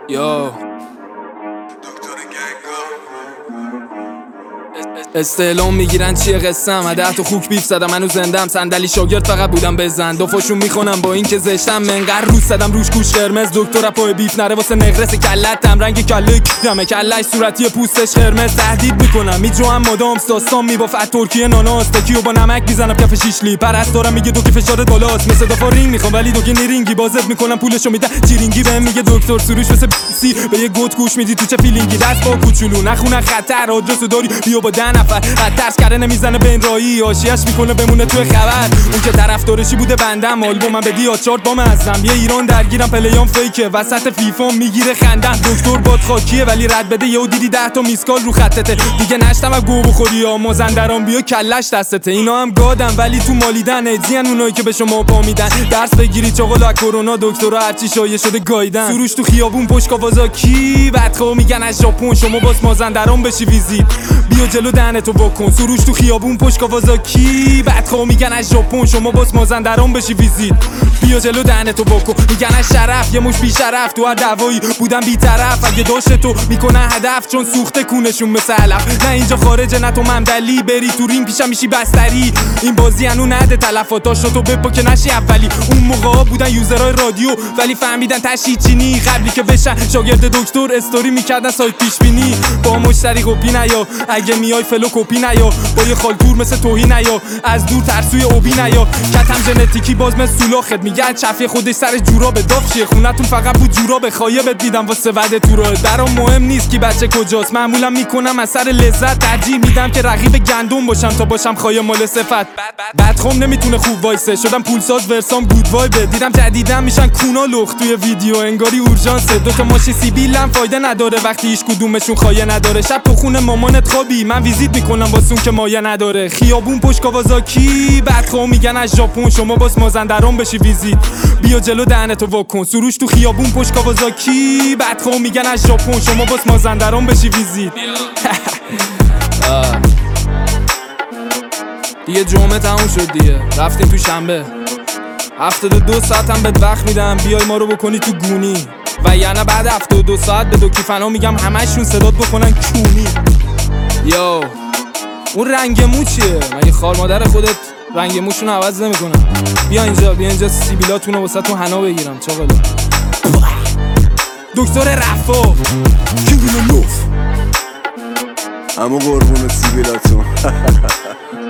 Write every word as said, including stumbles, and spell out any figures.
Yo استعلام میگیرن چیه قسم ده تا خوک بیف زدم منو زندم صندلی شاگرد فقط بودم بزن دو فاشون میخونم با این که زشتم منقر روز زدم روش کوش قرمز دکتر پای بیف نره واسه نقرس کلتم رنگ کله کیرمه کلش صورتی پوستش قرمز تهدید میکنم میجوام مادام داستان میبافت ترکیه ناناس تکیو با نمک میزنم کف شیشلی پرستارم میگه دو که فشار بالاست مثل دفعه رینگ میخوام ولی دو که نیرینگی بازت میکنم پولشو میدن چیرینگی بهم میگه دکتر سروش مثل سی به یه گوت گوش میدی تو چه فیلینگی دست با کوچولو نخونه خطر آدرسو داری بیا با ده نفر ترس کرده نمیزنه به این راهی آشیش میکنه بمونه توی خبر اون که طرفدارشی بوده بندم آلبومم بدی آچارت با مزم یه ایران درگیرم پلیام فیکه وسط فیفا میگیره خندم دکتر باد خاکیه ولی رد بده یهو دیدی ده تا میسکال رو خطته دیگه نشتم و گو بخوری یا مازندران بیا کلش دستته اینا هم گادم ولی تو مالیدن ادزین اونایی که به شما پا میدن درس بگیری چاقل از کرونا دکترا هرچی شایع شده گایدن سروش تو خیابون پشت کاوازاکی بدخو میگن از ژاپن شما باز مازندران بشی ویزیت بیا جلو دهنتو بکن سروش تو خیابون پشت کاوازاکی بدخو میگن از ژاپن شما باز مازندران بشی ویزیت بیا جلو دهنتو بکن میگن از شرف یه مش بی شرف تو هر دعوایی بودم بی طرف اگه داشت تو میکنه هدف چون سوخته کونشون مثل علف نه اینجا خارجه نه تو ممدلی بری تو ریم پیشم میشی بستری این بازی انو نده تلفاتاشو تو بپا که نشی اولی اون موقعا بودن یوزرای رادیو ولی فهمیدن تشی چینی قبلی که بشن شاگرد دکتر استوری میکردن سایت پیش بینی با مشتری کپی نیا اگه میای فلو کپی نیا با یه خالکور مثل توهی نیا از دور ترسوی اوبی نیا کتم ژنتیکی باز مثل سولاخت میگن چفی خودش سر جورابه داف چیه خونتون فقط بود جورابه خایبت دیدم واسه وعده تو راه برام مهم نیست کی بچه کجاست معمولا میکنم از سر لذت ترجیح میدم که رقیب گندم باشم تا باشم خایه مال صفت بدخم نمیتونه خوب وایسه شدم پولساز ورسام گود وایب دیدم جدیدم میشن کونا لخت توی ویدیو انگاری اورژانس دو تا ماشین سیبیلم فایده نداره وقتی هیچ کدومشون خایه نداره شب تو خونه مامانت خوابی من ویزیت میکنم واسون که مایه نداره خیابون پشت کاوازاکی بدخو میگن از ژاپن شما باز مازندران بشی ویزیت بیا جلو دهنتو واکن سروش تو خیابون پشت کاوازاکی بدخو میگن از ژاپن شما باز مازندران بشی ویزیت دیگه جمعه تموم شد دیگه رفتیم تو شنبه هفتاد و دو ساعت هم بهت وقت میدم بیای ما رو بکنی تو گونی و یعنی بعد هفتاد و دو ساعت به دو کیفنا میگم همشون صدات بکنن کونی یو اون رنگ مو چیه؟ مگه خار مادر خودت رنگ موشون عوض نمیکنن بیا اینجا بیا اینجا سیبیلاتونو واسه تو حنا بگیرم چاقلا دکتر رفا کینگ نوف اما قربون سیبیلاتون